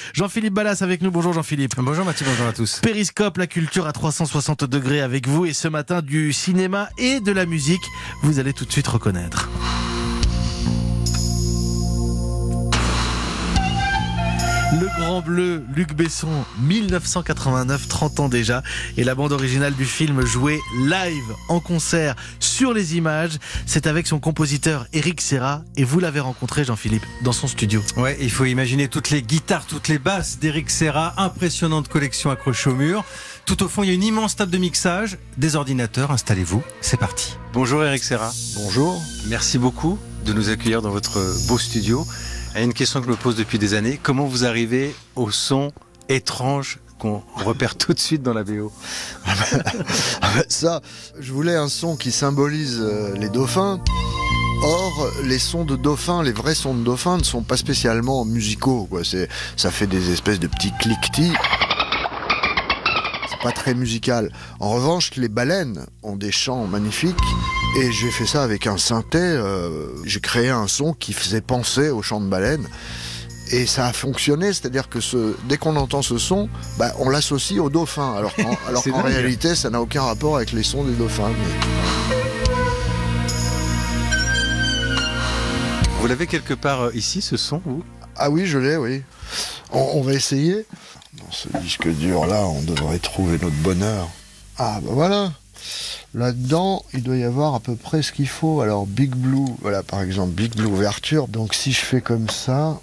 Jean-Philippe Ballas avec nous. Bonjour Jean-Philippe. Bonjour Mathieu, bonjour à tous. Périscope, la culture à 360 degrés avec vous, et ce matin du cinéma et de la musique. Vous allez tout de suite reconnaître. Le Grand Bleu, Luc Besson, 1989, 30 ans déjà, et la bande originale du film jouée live, en concert, sur les images. C'est avec son compositeur Eric Serra, et vous l'avez rencontré, Jean-Philippe, dans son studio. Ouais, il faut imaginer toutes les guitares, toutes les basses d'Eric Serra, impressionnante collection accrochée au mur. Tout au fond, il y a une immense table de mixage, des ordinateurs, installez-vous, c'est parti. Bonjour Eric Serra. Bonjour. Merci beaucoup de nous accueillir dans votre beau studio. Il y a une question que je me pose depuis des années. Comment vous arrivez au son étrange qu'on repère tout de suite dans la BO? Ça, je voulais un son qui symbolise les dauphins. Or, les sons de dauphins, les vrais sons de dauphins ne sont pas spécialement musicaux, quoi. Ça fait des espèces de petits cliquetis. C'est pas très musical. En revanche, les baleines ont des chants magnifiques. Et j'ai fait ça avec un synthé, j'ai créé un son qui faisait penser au chant de baleine. Et ça a fonctionné, c'est-à-dire que dès qu'on entend ce son, on l'associe aux dauphins, alors qu'en réalité, ça n'a aucun rapport avec les sons des dauphins. Vous l'avez quelque part ici, ce son, vous? Ah oui, je l'ai, oui. On va essayer. Dans ce disque dur-là, on devrait trouver notre bonheur. Ah, voilà. Là-dedans, il doit y avoir à peu près ce qu'il faut. Alors, Big Blue, voilà, par exemple, Big Blue ouverture. Donc, si je fais comme ça,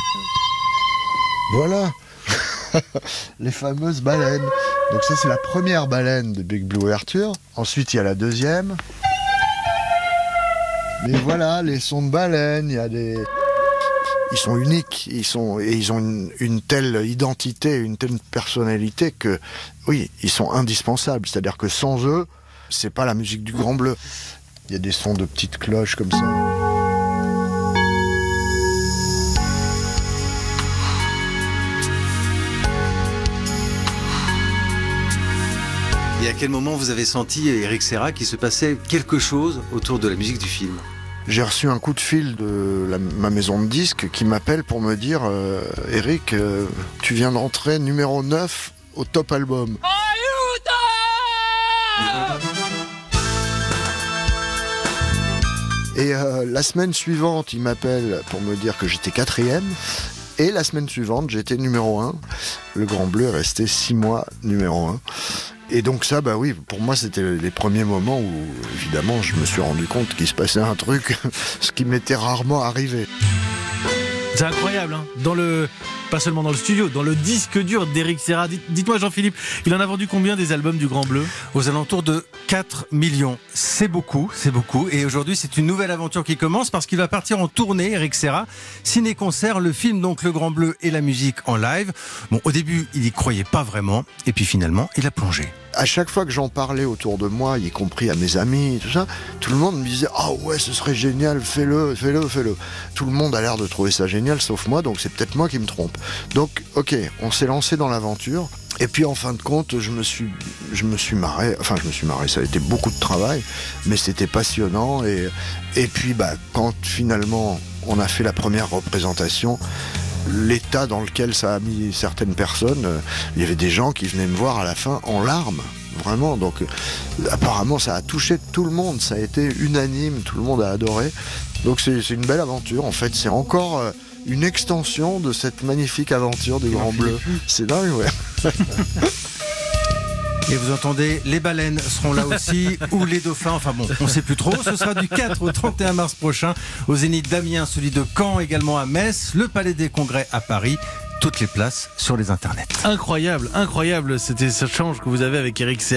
voilà, les fameuses baleines. Donc, ça, c'est la première baleine de Big Blue ouverture. Ensuite, il y a la deuxième. Mais voilà, les sons de baleine, il y a des... Ils sont uniques, ils ont une telle identité, une telle personnalité que, oui, ils sont indispensables. C'est-à-dire que sans eux, c'est pas la musique du Grand Bleu. Il y a des sons de petites cloches comme ça. Et à quel moment vous avez senti, Eric Serra, qu'il se passait quelque chose autour de la musique du film? J'ai reçu un coup de fil de ma maison de disques qui m'appelle pour me dire Eric, tu viens d'entrer numéro 9 au top album. Et la semaine suivante, il m'appelle pour me dire que j'étais 4e. Et la semaine suivante, j'étais numéro 1. Le Grand Bleu est resté 6 mois numéro 1. Et donc ça, oui, pour moi, c'était les premiers moments où, évidemment, je me suis rendu compte qu'il se passait un truc, ce qui m'était rarement arrivé. C'est incroyable, hein. Pas seulement dans le studio, dans le disque dur d'Eric Serra. Dites-moi, Jean-Philippe, il en a vendu combien des albums du Grand Bleu? Aux alentours de 4 millions. C'est beaucoup, c'est beaucoup. Et aujourd'hui, c'est une nouvelle aventure qui commence parce qu'il va partir en tournée, Eric Serra. Ciné-concert, le film, donc Le Grand Bleu et la musique en live. Bon, au début, il n'y croyait pas vraiment. Et puis finalement, il a plongé. À chaque fois que j'en parlais autour de moi, y compris à mes amis et tout ça, tout le monde me disait « Ah ouais, ce serait génial, fais-le, fais-le, fais-le ». Tout le monde a l'air de trouver ça génial, sauf moi, donc c'est peut-être moi qui me trompe. Donc, ok, on s'est lancé dans l'aventure. Et puis en fin de compte, je me suis marré. Enfin, je me suis marré, ça a été beaucoup de travail, mais c'était passionnant. Et puis, quand finalement on a fait la première représentation, l'état dans lequel ça a mis certaines personnes, il y avait des gens qui venaient me voir à la fin en larmes, vraiment. Donc apparemment ça a touché tout le monde, ça a été unanime, tout le monde a adoré. Donc c'est une belle aventure, en fait, c'est encore une extension de cette magnifique aventure du Grand Bleu. C'est dingue, ouais. Et vous entendez, les baleines seront là aussi, ou les dauphins, enfin bon, on ne sait plus trop. Ce sera du 4 au 31 mars prochain, au Zénith d'Amiens, celui de Caen également à Metz, le Palais des Congrès à Paris. Toutes les places sur les internets. Incroyable, incroyable, c'était ce échange que vous avez avec Eric Serra.